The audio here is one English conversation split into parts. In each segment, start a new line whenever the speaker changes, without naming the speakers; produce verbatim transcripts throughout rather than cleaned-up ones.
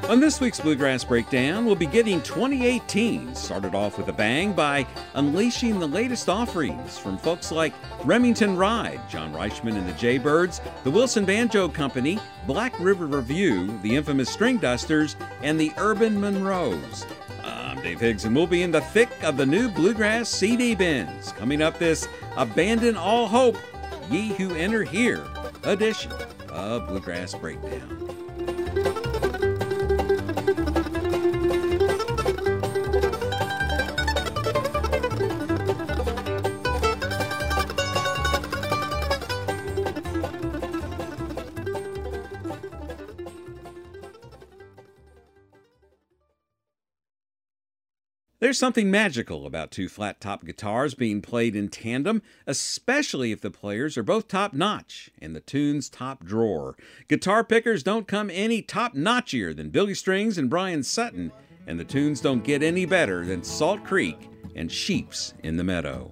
On this week's Bluegrass Breakdown, we'll be getting twenty eighteen started off with a bang by unleashing the latest offerings from folks like Remington Ride, John Reichman and the Jaybirds, the Wilson Banjo Company, Black River Review, the infamous String Dusters, and the Urban Monroes. I'm Dave Higgs, and we'll be in the thick of the new Bluegrass C D bins. Coming up, this Abandon All Hope, Ye Who Enter Here edition of Bluegrass Breakdown. There's something magical about two flat-top guitars being played in tandem, especially if the players are both top-notch and the tune's top drawer. Guitar pickers don't come any top-notchier than Billy Strings and Brian Sutton, and the tunes don't get any better than Salt Creek and Sheep's in the Meadow.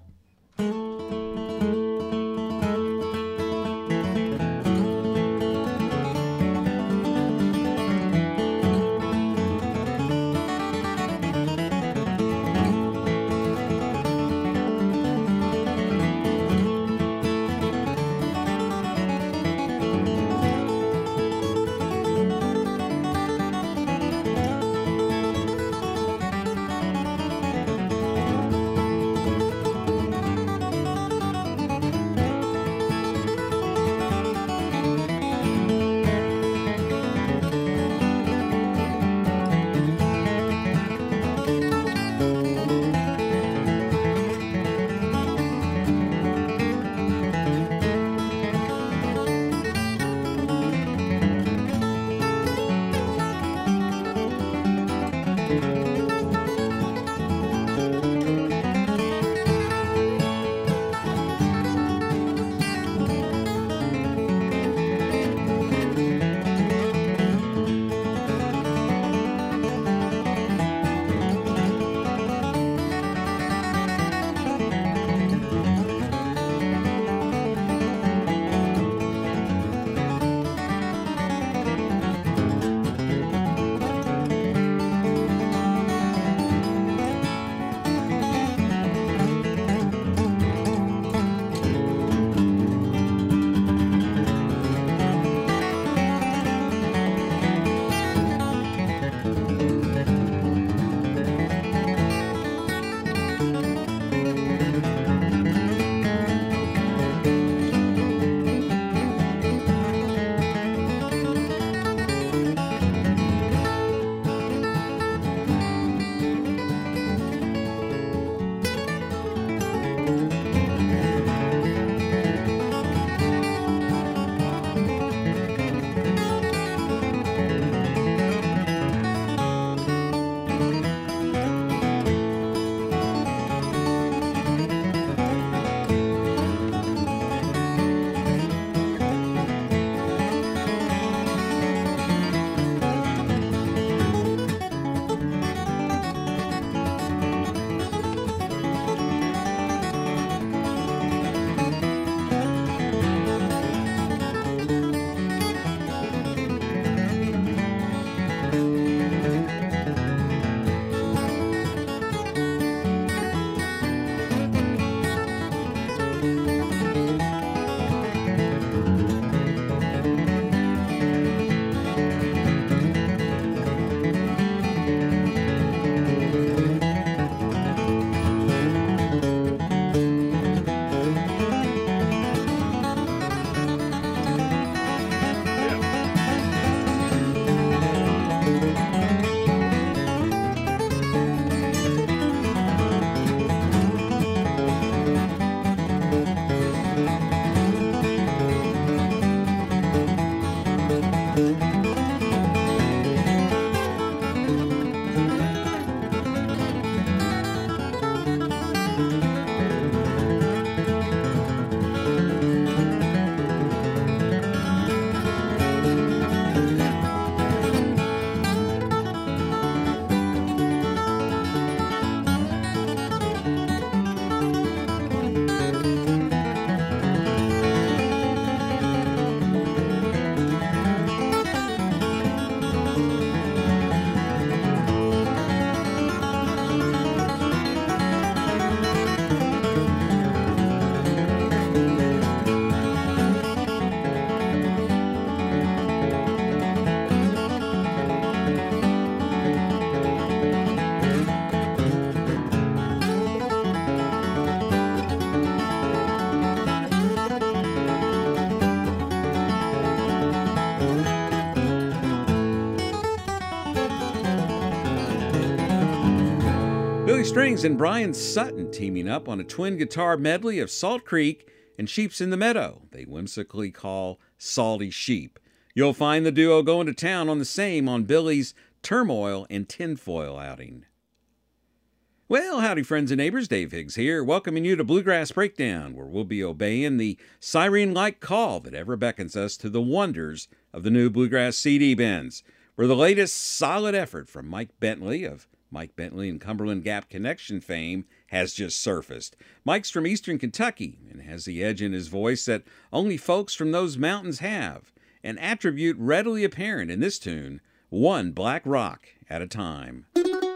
Billy Strings and Brian Sutton teaming up on a twin guitar medley of Salt Creek and Sheep's in the Meadow, they whimsically call Salty Sheep. You'll find the duo going to town on the same on Billy's Turmoil and Tinfoil outing. Well, howdy friends and neighbors, Dave Higgs here, welcoming you to Bluegrass Breakdown, where we'll be obeying the siren-like call that ever beckons us to the wonders of the new Bluegrass C D bins, where the latest solid effort from Mike Bentley of Mike Bentley and Cumberland Gap Connection fame has just surfaced. Mike's from eastern Kentucky and has the edge in his voice that only folks from those mountains have, an attribute readily apparent in this tune, One Black Rock at a Time.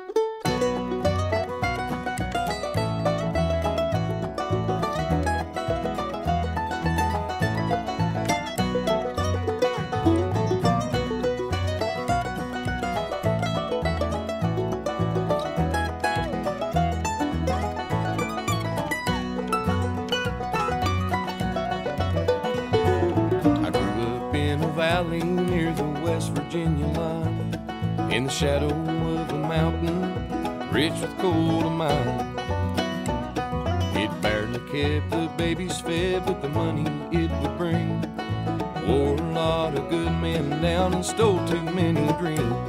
Near the West Virginia line, in the shadow of a mountain, rich with coal to mine. It barely kept the babies fed, but the money it would bring wore a lot of good men down and stole too many dreams.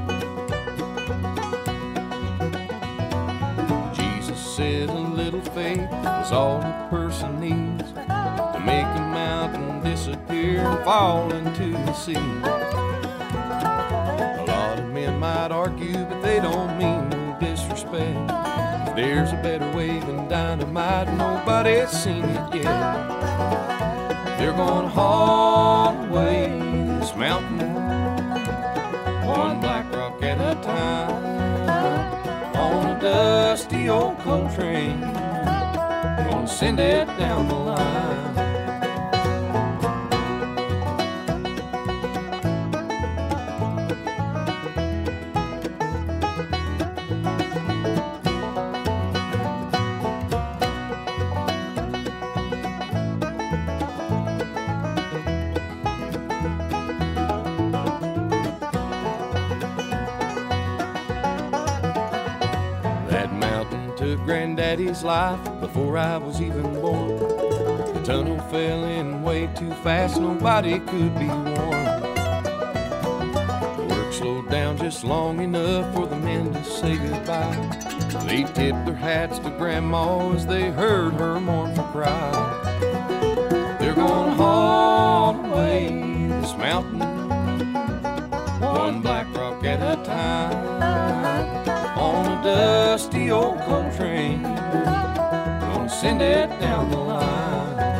Jesus said a little faith was all a person needs to make a mountain disappear and fall into the sea. A lot of men might argue, but they don't mean no disrespect. If there's a better way than dynamite, nobody's seen it yet. They're gonna haul away this mountain, one black rock at a time, on a dusty old coal train. Gonna send it down the line. Granddaddy's life before I was even born. The tunnel fell in way too fast, nobody could be warm. The work slowed down just long enough for the men to say goodbye. They tipped their hats to Grandma as they heard her mournful cry. They're gonna haul away this mountain, one black rock at a time, on a dusty old coal train. Gonna send it down the line.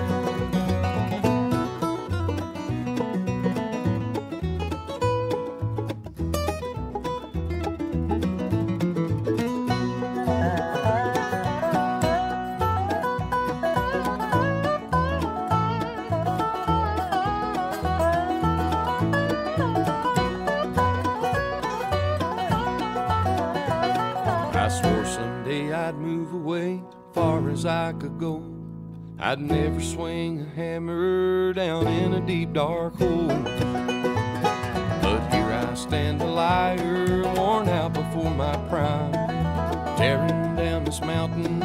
I swore someday I'd move away far as I could go. I'd never swing a hammer down in a deep dark hole. But here I stand a liar, worn out before my prime, tearing down this mountain,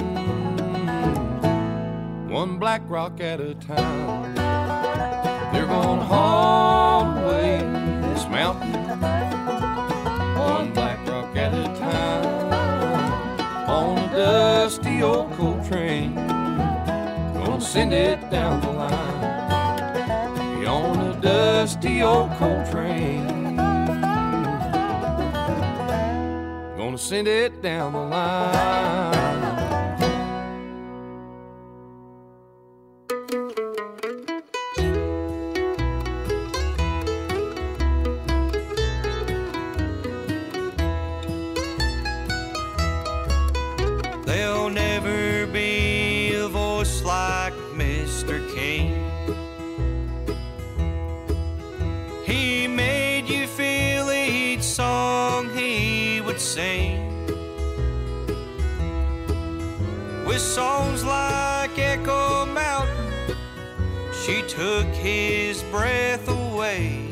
one black rock at a time. They're gonna haul away this mountain, one black rock at a time, on a dusty old coal train. Gonna send it down the line. On a dusty old coal train. Gonna send it down the line.
There'll never be a voice like Mister King. He made you feel each song he would sing, with songs like Echo Mountain. She took his breath away.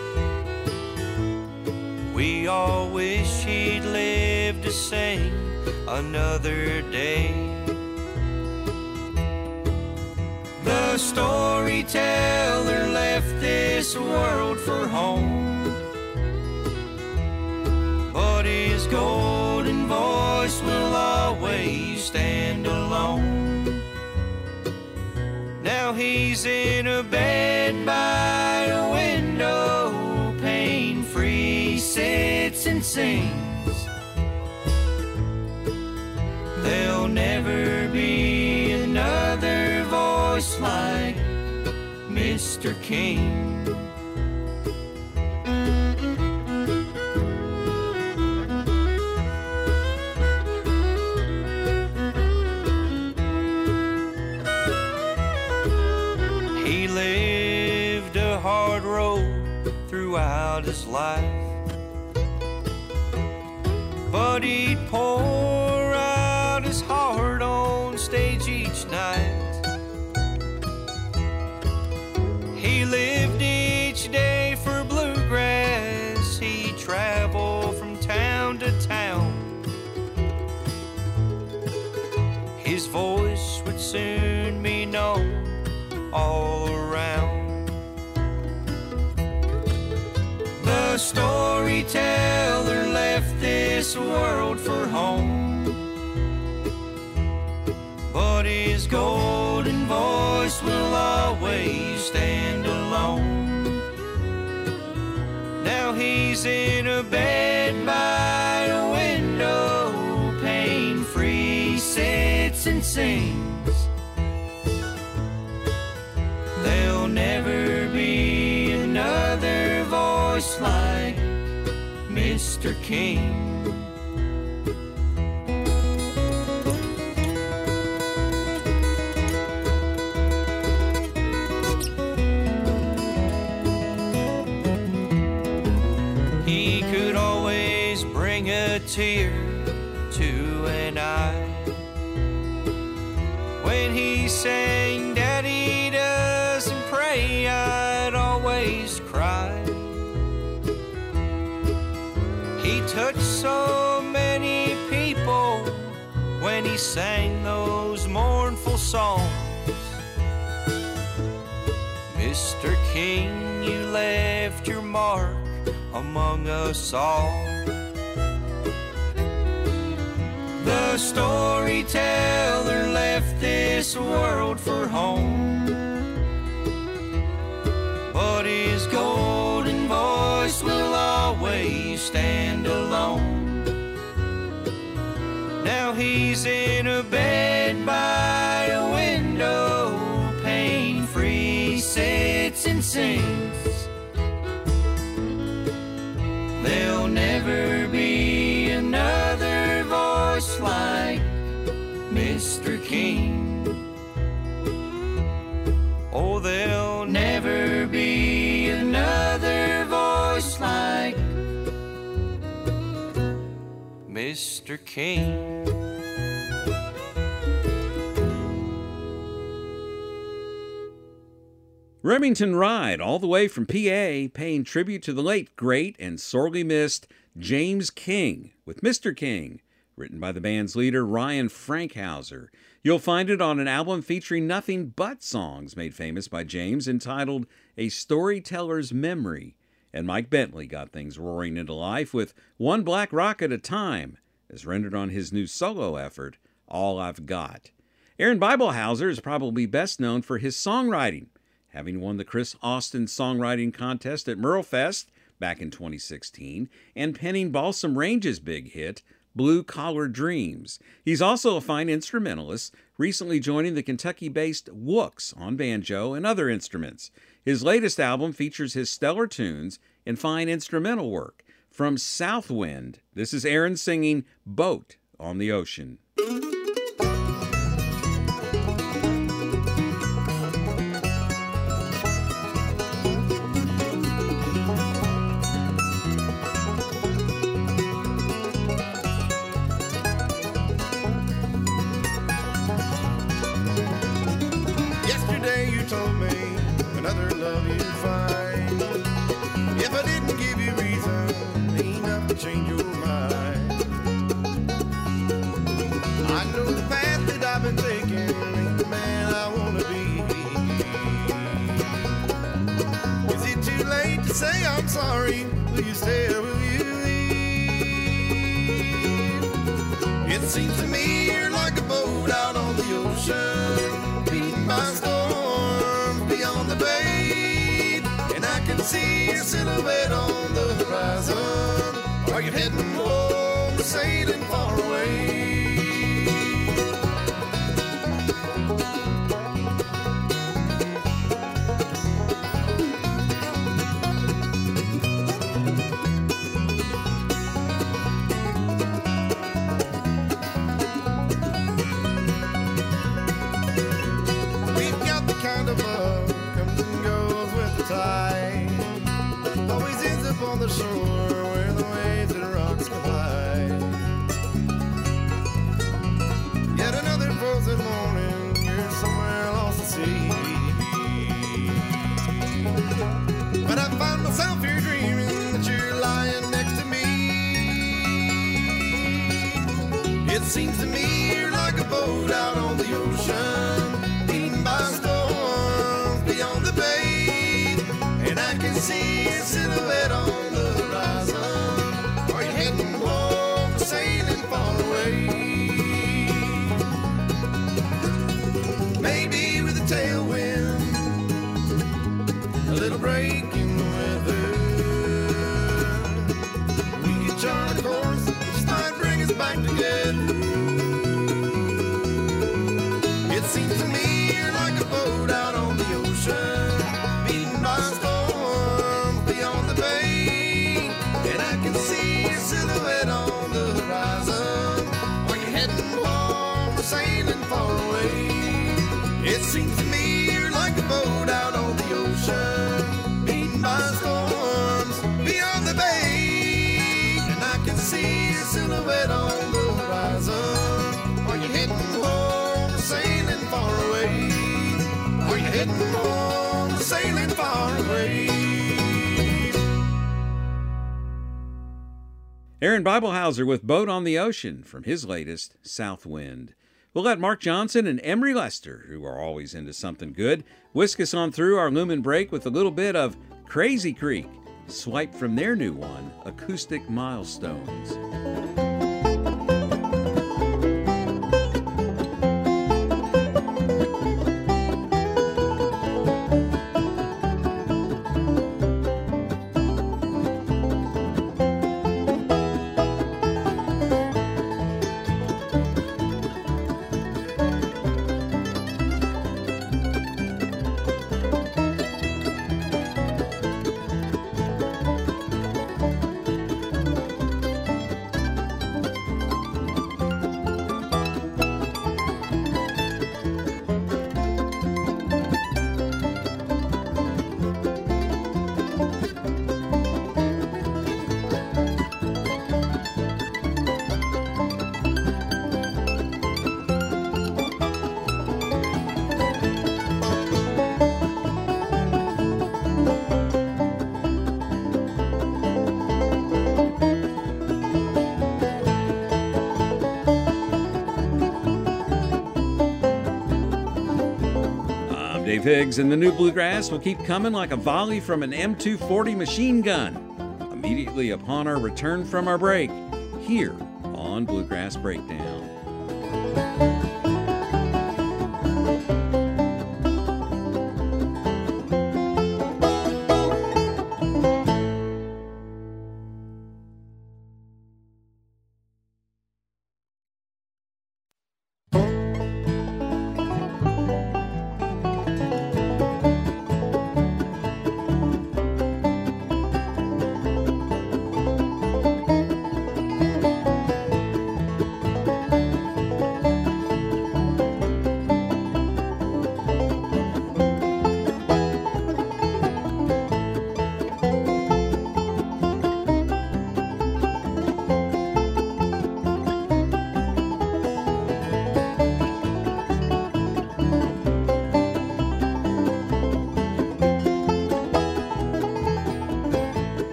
We all wish he'd lived to sing another day. The storyteller left this world for home, but his golden voice will always stand alone. Now he's in a bed by a window, pain-free, sits and sings. There'll never be another voice like Mister King. He lived a hard road throughout his life, but he'd pour out his heart on stage each night. He lived each day for bluegrass. He traveled from town to town. His voice would soon be known all around. The storyteller left this world for home, but his golden voice will always stand alone. Now he's in a bed by a window, pain-free, sits and sings. There'll never be another voice like Mister King. He could always bring a tear to an eye when he sang Daddy Doesn't Pray. I'd always cry. He touched so many people when he sang those mournful songs. Mister King, you left your mark among us all. The storyteller left this world for home, but his golden voice will always stand alone. Now he's in a bed by a window, pain-free, sits and sings. There'll never be another voice like Mister King. Oh, there'll never be another voice like Mister King.
Remington Ride, all the way from P A, paying tribute to the late, great, and sorely missed James King with Mister King, written by the band's leader Ryan Frankhauser. You'll find it on an album featuring nothing but songs made famous by James entitled A Storyteller's Memory. And Mike Bentley got things roaring into life with One Black Rock at a Time, as rendered on his new solo effort, All I've Got. Aaron Bibelhauser is probably best known for his songwriting, having won the Chris Austin Songwriting Contest at Merlefest back in twenty sixteen, and penning Balsam Range's big hit, Blue Collar Dreams. He's also a fine instrumentalist, recently joining the Kentucky-based Wooks on banjo and other instruments. His latest album features his stellar tunes and fine instrumental work. From Southwind, this is Aaron singing Boat on the Ocean.
Told me another love you'd find. If I didn't give you reason enough to change your mind, say I'm sorry? Will you stay or will you leave? It seems to me you're like a boat out on the ocean, beaten by storms beyond the bay, and I can see your silhouette on the horizon. Are you heading home or sailing far away? Always ends up on the shore where the waves and rocks collide. Yet another frozen morning, you're somewhere lost at sea. But I find myself here dreaming that you're lying next to me. It seems to me you're like a boat out on the ocean, beaten by storms beyond the bay, and I can see your silhouette on the horizon. Are you heading home or sailing far away? Maybe with a tailwind, a little break in the weather, we could chart a course which might bring us back together. It seems to me you're like a boat out on the ocean, beaten by storms beyond the bay, and I can see your silhouette on the horizon. Are you heading home or sailing far away? It seems to me you're like a boat out on the ocean, beaten by storms beyond the bay, and I can see your silhouette on the horizon. Are you heading home or sailing far away? Are you heading home or sailing far away?
Aaron Bibelhauser with Boat on the Ocean from his latest, South Wind. We'll let Mark Johnson and Emery Lester, who are always into something good, whisk us on through our Lumen break with a little bit of Crazy Creek, swiped from their new one, Acoustic Milestones. Dave Higgs, and the new bluegrass will keep coming like a volley from an M two forty machine gun immediately upon our return from our break here on Bluegrass Breakdown.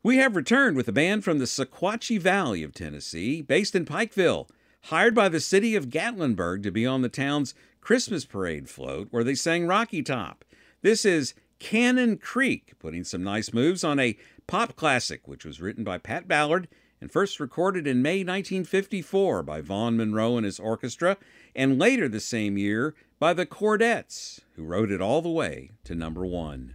We have returned with a band from the Sequatchie Valley of Tennessee, based in Pikeville, hired by the city of Gatlinburg to be on the town's Christmas parade float where they sang Rocky Top. This is Cannon Creek, putting some nice moves on a pop classic, which was written by Pat Ballard and first recorded in May nineteen fifty-four by Vaughn Monroe and his orchestra, and later the same year by the Chordettes, who wrote it all the way to number one.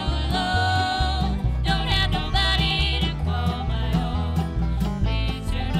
Turn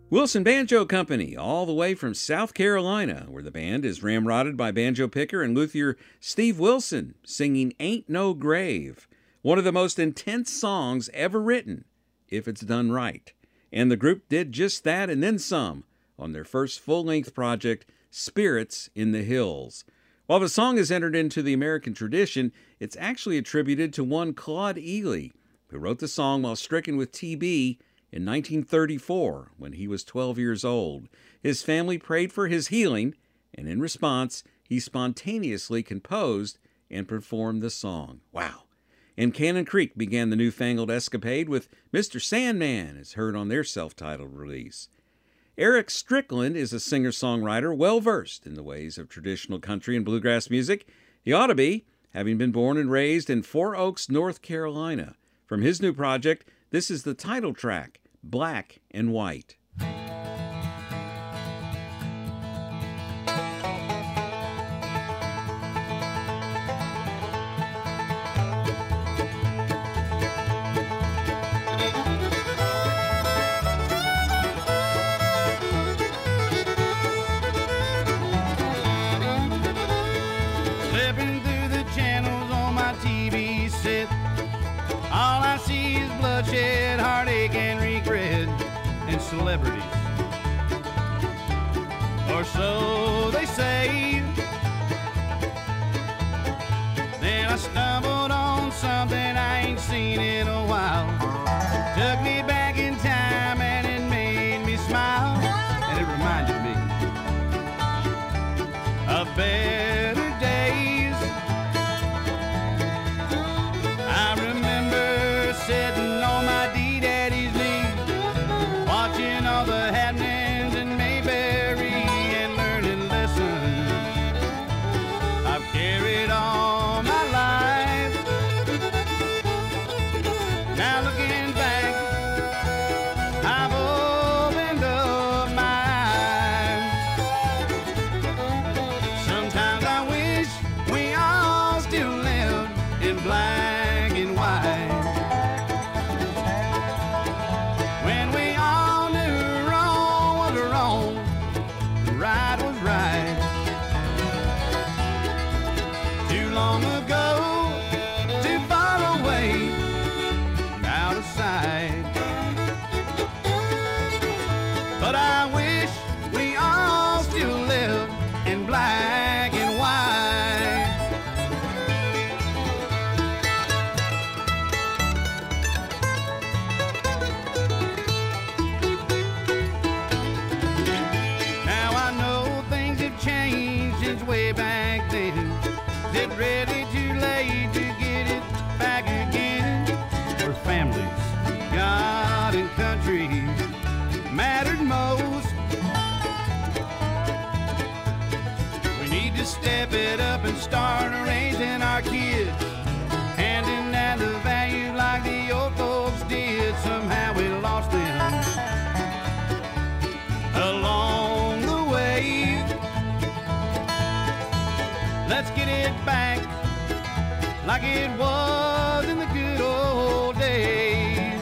Wilson Banjo Company, all the way from South Carolina, where the band is ramrodded by banjo picker and luthier Steve Wilson, singing Ain't No Grave, one of the most intense songs ever written, if it's done right. And the group did just that and then some on their first full-length project, Spirits in the Hills. While the song is entered into the American tradition, it's actually attributed to one Claude Ely, who wrote the song while stricken with T B in nineteen thirty-four, when he was twelve years old. His family prayed for his healing, and in response, he spontaneously composed and performed the song. Wow. And Cannon Creek began the newfangled escapade with Mister Sandman, as heard on their self-titled release. Eric Strickland is a singer-songwriter well-versed in the ways of traditional country and bluegrass music. He ought to be, having been born and raised in Four Oaks, North Carolina. From his new project, this is the title track, Black and White.
Flipping through the channels on my T V set, all I see is bloodshed, heartache, and regret, and celebrities, or so they say. Then I stumbled on something I ain't seen in a while. Took me back in time and it made me smile, and it reminded me of better days. I remember sitting on my D-Daddy's knee, watching all the happenings in Mayberry and learning lessons I've carried all my life. Now looking back, I've opened up my eyes. Sometimes I wish we all still lived in black and white, when we all knew wrong was wrong, right was right. Too long ago, too far away, out of sight. But I wish we all still lived in black and white. Now I know things have changed since way back then. Is it really too late to get it back again? For families, God and country mattered most. We need to step it up and start raising our kids, handing down the value like the old folks did. Somehow we lost them along the way. Let's get it back like it was in the good old days.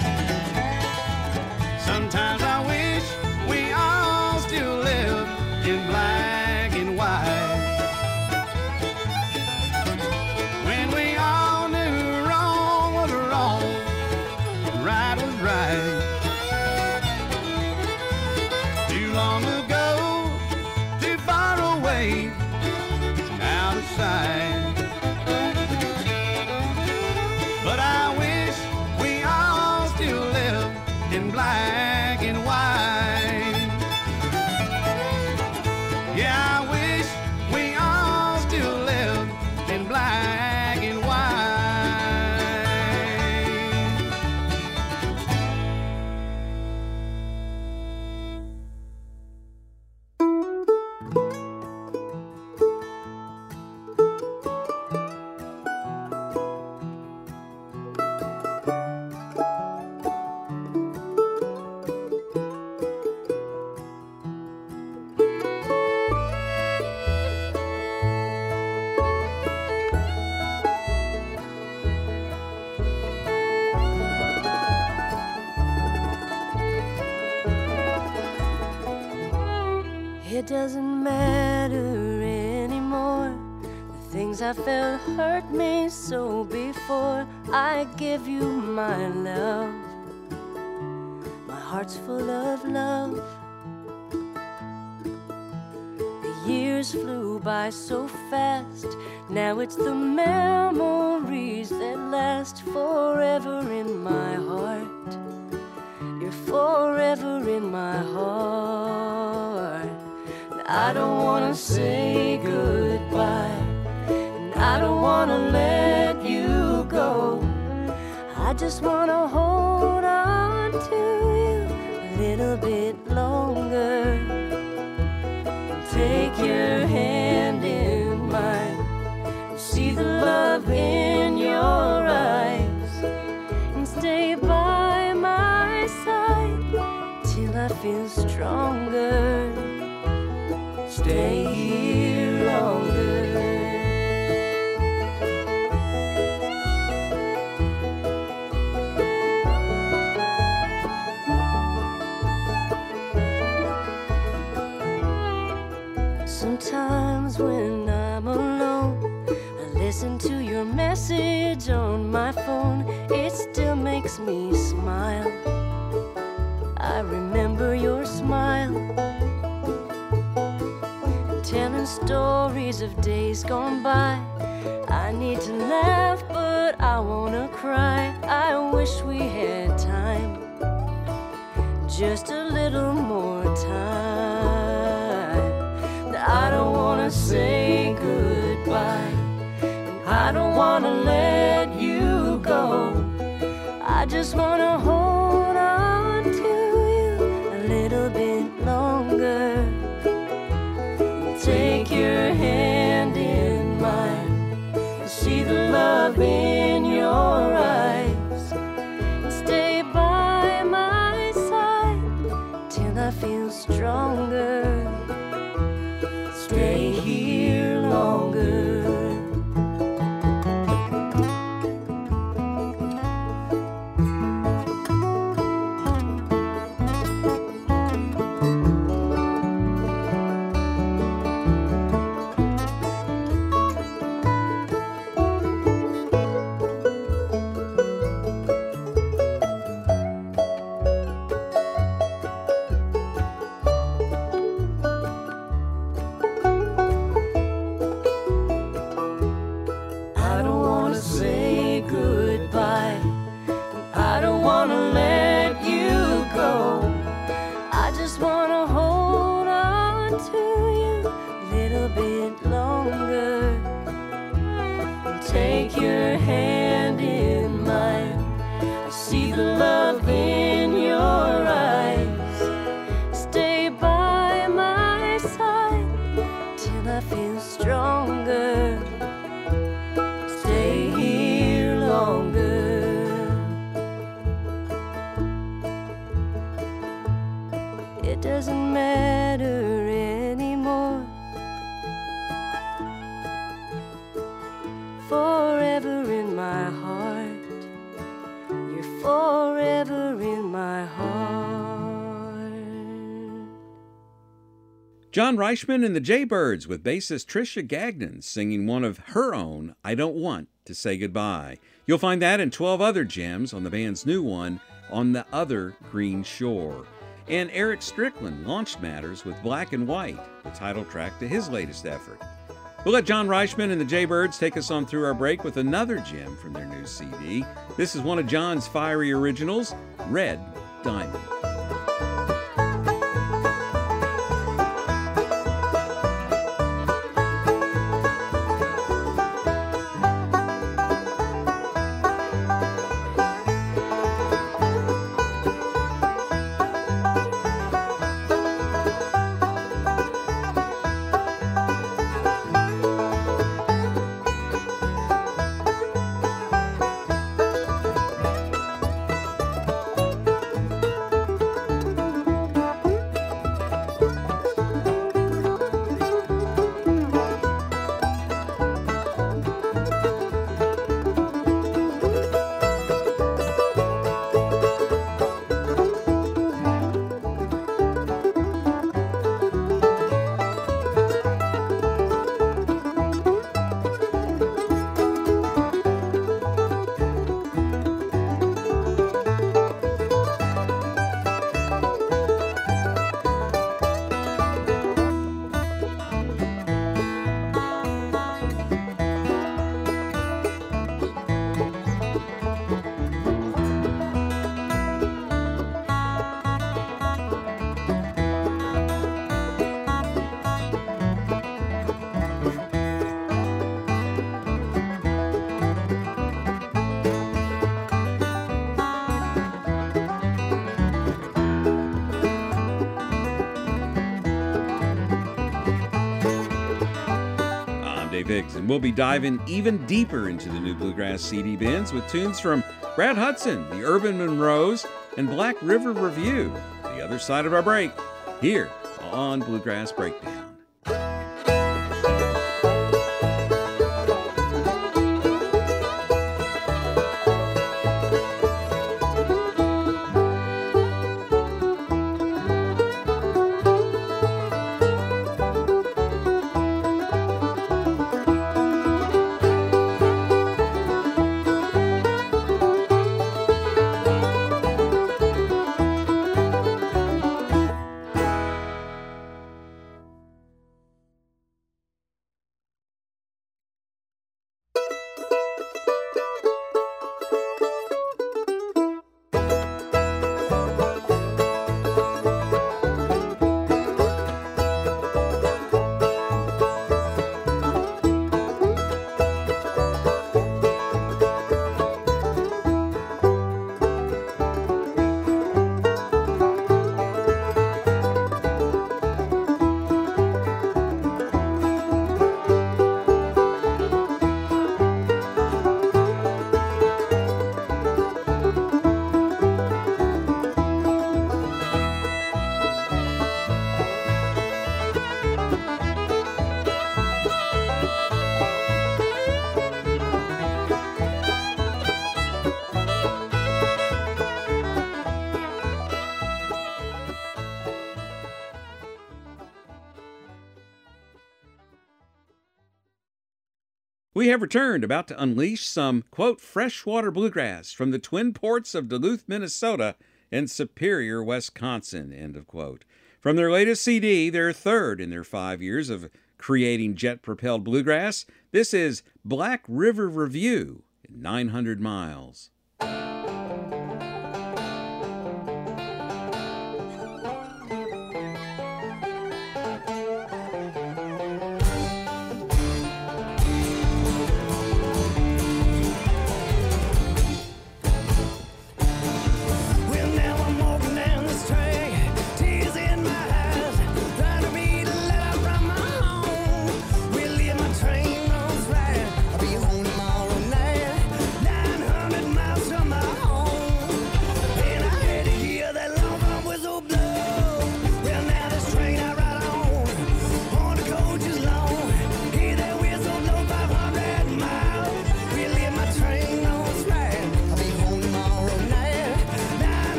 Sometimes I wish we all still lived in black and white, when we all knew wrong was wrong, right was right. Too long ago, too far away, out of sight. But I wish we all still lived in black and white. Yeah, I wish we all still lived in black and white.
doesn't matter anymore. The things I felt hurt me so before. I give you my love. My heart's full of love. The years flew by so fast. Now it's the memories that last forever in my heart. You're forever in my heart. And I don't wanna say goodbye, and I don't wanna let you go. I just wanna hold on to you a little bit longer. Take your hand in mine, see the love in your eyes, and stay by my side till I feel stronger. Stay here longer. Sometimes when I'm alone, I listen to your message on my phone. It still makes me smile. I remember your smile, and telling stories of days gone by. I need to laugh, but I wanna cry. I wish we had time, just a little more time. I don't wanna say goodbye, and I don't wanna let you go. I just wanna hold on to you a little bit longer. Take your hand in mine, see the love in your eyes, and stay by my side till I feel stronger. Stay here longer. Take your hand in mine, I see the love in your eyes. Stay by my side till I feel stronger. Stay here longer. It doesn't matter anymore. Forever in my heart, you're forever in my heart.
John Reichman and the Jaybirds with bassist Trisha Gagnon singing one of her own, I Don't Want to Say Goodbye. You'll find that and twelve other gems on the band's new one, On the Other Green Shore. And Eric Strickland launched matters with Black and White, the title track to his latest effort. We'll let John Reichman and the Jaybirds take us on through our break with another gem from their new C D. This is one of John's fiery originals, Red Diamond. Biggs, and we'll be diving even deeper into the new Bluegrass C D bins with tunes from Brad Hudson, the Urban Monroes, and Black River Review. The other side of our break, here on Bluegrass Breakdown. We have returned, about to unleash some, quote, freshwater bluegrass from the twin ports of Duluth, Minnesota and Superior, Wisconsin, end of quote. From their latest C D, their third in their five years of creating jet-propelled bluegrass, this is Black River Review, nine hundred miles.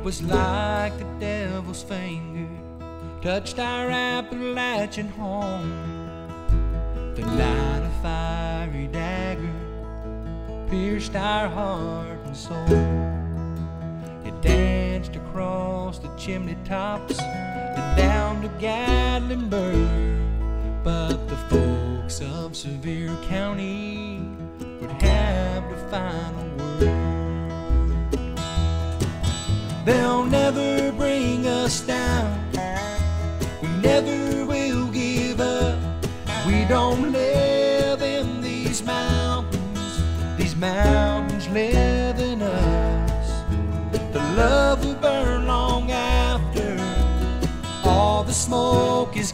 was like the devil's finger touched our Appalachian home. The night a fiery dagger pierced our heart and soul. It danced across the chimney tops and down to Gatlinburg, but the folks of Sevier County would have the final word. They'll never bring us down, we never will give up. We don't live in these mountains, these mountains live in us. The love will burn long after all the smoke is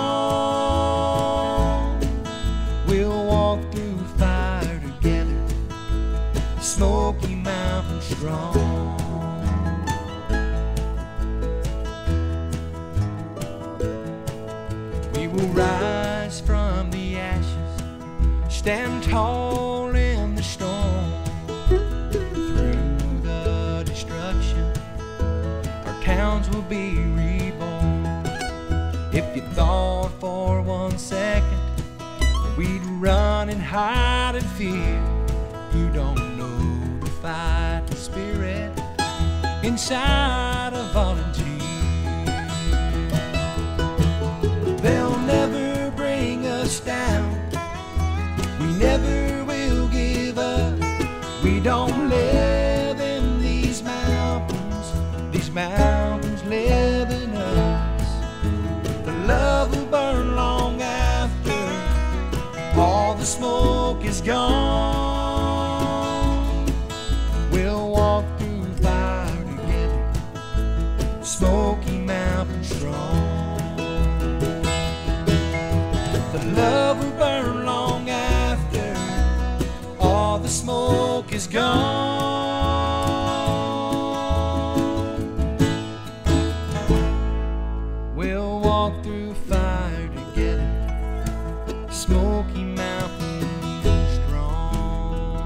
gone. We'll walk through fire together, Smoky Mountain strong. We will rise from the ashes, stand tall in the storm. Through the destruction, our towns will be reborn. If you thought for one second we'd run and hide in fear, you don't know the fighting spirit inside a volunteer. They'll never bring us down, we never will give up. We don't live in these mountains, these mountains live in us. The love will burn long after all the smoke is gone. We'll walk through fire together, Smoky Mountain strong. The love will burn long after all the smoke is gone. We'll walk through fire together, Smoky Mountain strong.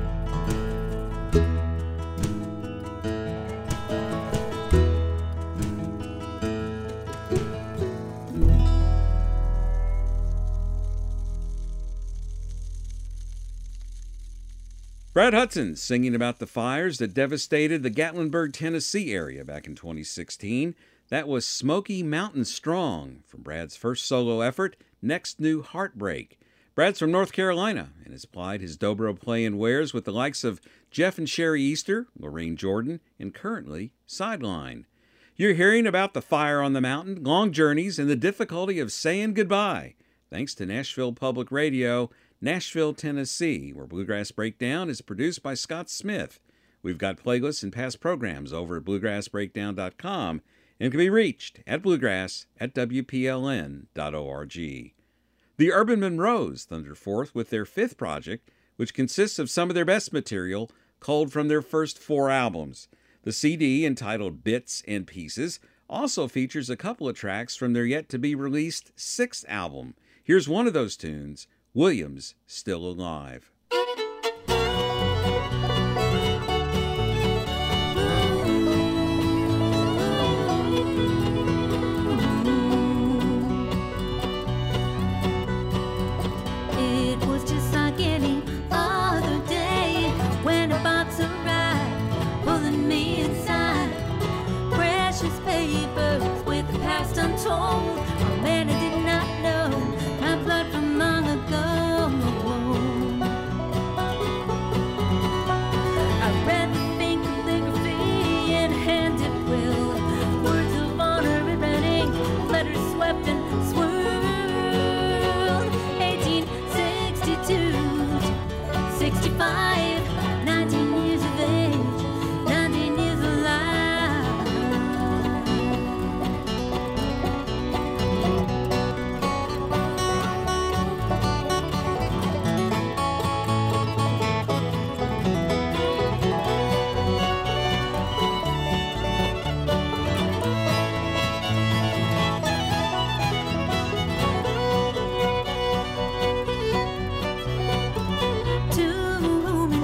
Brad Hudson singing about the fires that devastated the Gatlinburg, Tennessee area back in twenty sixteen. That was Smoky Mountain Strong from Brad's first solo effort, Next New Heartbreak. Brad's from North Carolina and has plied his dobro playing wares with the likes of Jeff and Sherry Easter, Lorraine Jordan, and currently Sideline. You're hearing about the fire on the mountain, long journeys, and the difficulty of saying goodbye, thanks to Nashville Public Radio, Nashville, Tennessee, where Bluegrass Breakdown is produced by Scott Smith. We've got playlists and past programs over at bluegrass breakdown dot com and can be reached at bluegrass at w p l n dot org. The Urban Monroes thunder forth with their fifth project, which consists of some of their best material culled from their first four albums. The C D, entitled Bits and Pieces, also features a couple of tracks from their yet-to-be-released sixth album. Here's one of those tunes, Williams Still Alive.
It was just like any other day when a box arrived, pulling me inside. Precious papers with the past untold. A man I did not know, my blood from long ago. I read the pink calligraphy in hand it will. Words of honor in red ink, letters swept and swirled. eighteen sixty-two, sixty-five, nineteen years of age, nineteen years alive. Two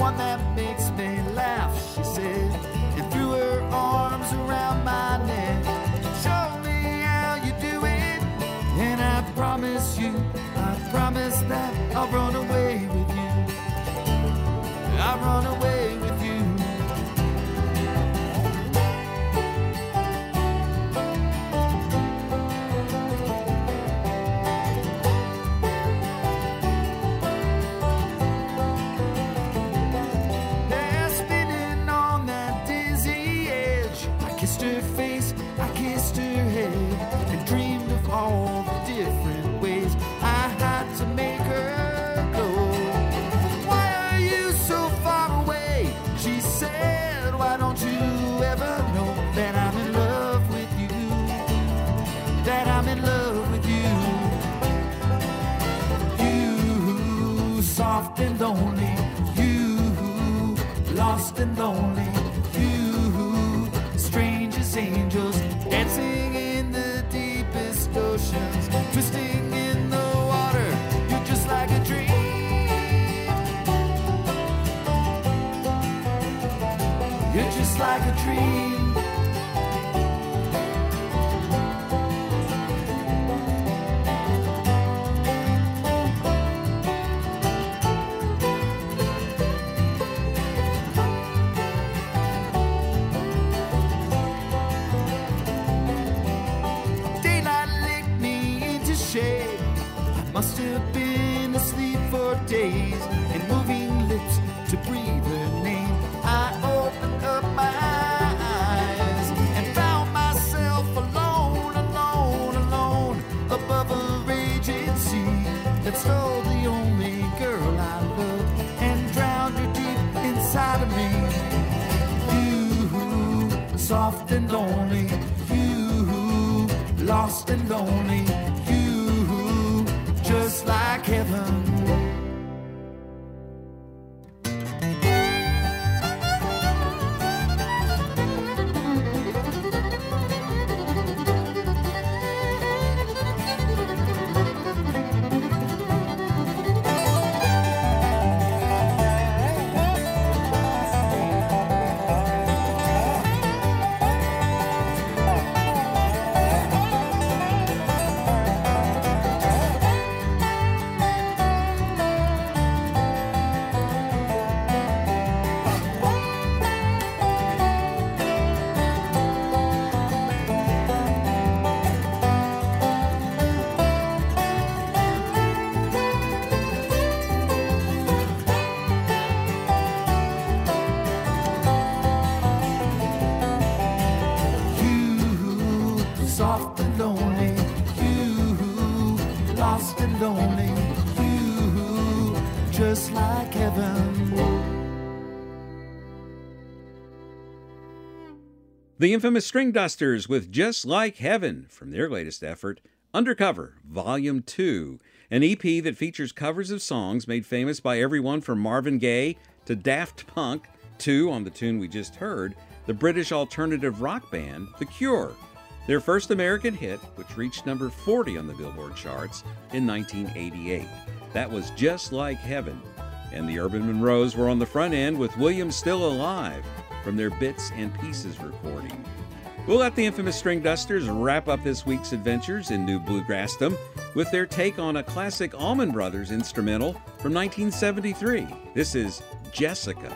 one that makes me laugh, she said, and threw her arms around my neck. Show me how you do it, and I promise you, I promise that I'll run away with you. I'll run away with you. There, spinning on that dizzy edge, I kissed her face, I kissed her head, and dreamed of all the different ways I had to make her go. Why are you so far away? She said, why don't you ever know that I'm in love with you? That I'm in love with you. You, soft and lonely. You, lost and lonely. You, strange as angels, dancing in the deepest oceans, twisting in the water. You're just like a dream. You're just like a dream. Daylight licked me into shade. I must have been asleep for days, and moving lips to breathe her name. I opened up my eyes and found myself alone, alone, alone, above a raging sea that stole the only girl I loved and drowned her deep inside of me. You, soft and lonely. You, lost and lonely. You, just like heaven. You, soft and lonely. You, lost and lonely. You, just like heaven.
The infamous String Dusters with Just Like Heaven from their latest effort, Undercover, Volume two, an E P that features covers of songs made famous by everyone from Marvin Gaye to Daft Punk to, on the tune we just heard, the British alternative rock band The Cure. Their first American hit, which reached number forty on the Billboard charts in nineteen eighty-eight. That was Just Like Heaven. And the Urban Monroes were on the front end with William Still Alive from their Bits and Pieces recording. We'll let the infamous String Dusters wrap up this week's adventures in New Bluegrassdom with their take on a classic Allman Brothers instrumental from nineteen seventy-three. This is Jessica.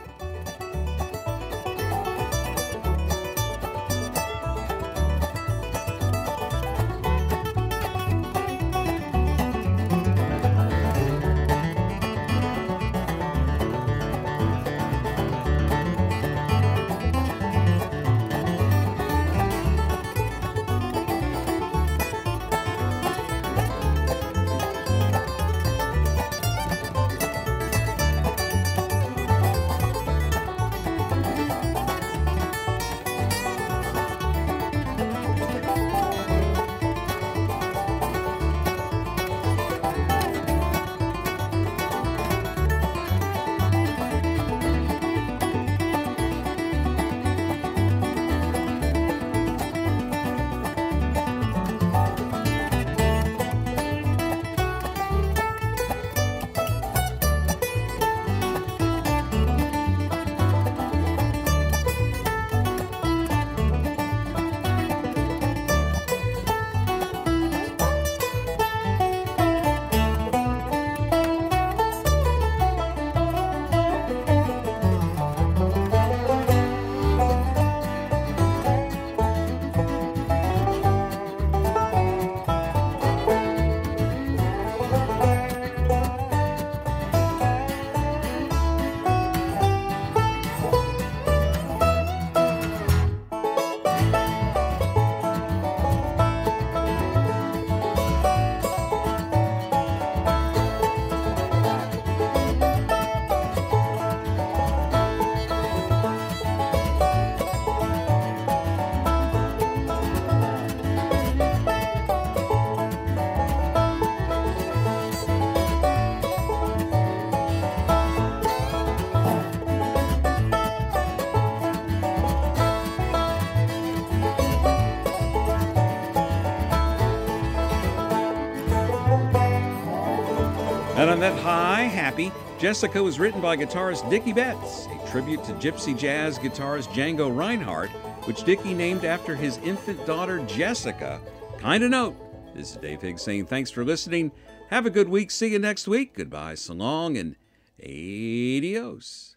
And on that high, happy, Jessica was written by guitarist Dickie Betts, a tribute to gypsy jazz guitarist Django Reinhardt, which Dickie named after his infant daughter Jessica. Kind of note. This is Dave Higgs saying thanks for listening. Have a good week. See you next week. Goodbye, so long, and adios.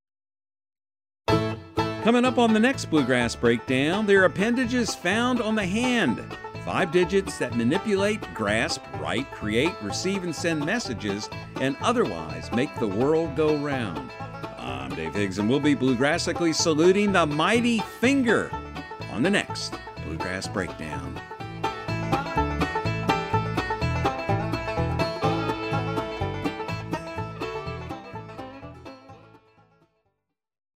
Coming up on the next Bluegrass Breakdown, there are appendages found on the hand. Five digits that manipulate, grasp, write, create, receive, and send messages, and otherwise make the world go round. I'm Dave Higgs, and we'll be bluegrassically saluting the mighty finger on the next Bluegrass Breakdown.